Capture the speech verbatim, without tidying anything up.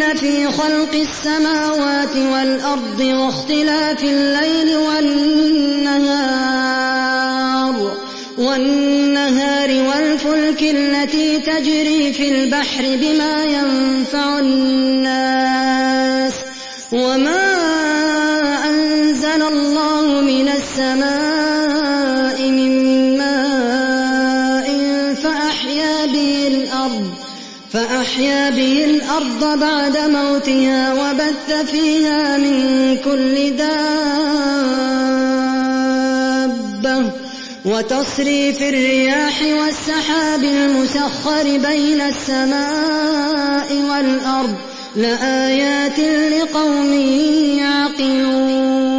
إِنَّ فِي خَلْقِ السَّمَاوَاتِ وَالْأَرْضِ وَاخْتِلَافِ اللَّيْلِ وَالنَّهَارِ وَالنَّهَارِ وَالْفُلْكِ الَّتِي تَجْرِي فِي الْبَحْرِ بِمَا يَنفَعُ النَّاسَ وَمَا أَنزَلَ اللَّهُ مِنَ السَّمَاءِ مِن مَّاءٍ فَأَحْيَا بِهِ الْأَرْضَ فأحيا به الأرض بعد موتها وبث فيها من كل دابة وتصريف الرياح والسحاب المسخر بين السماء والأرض لآيات لقوم يعقلون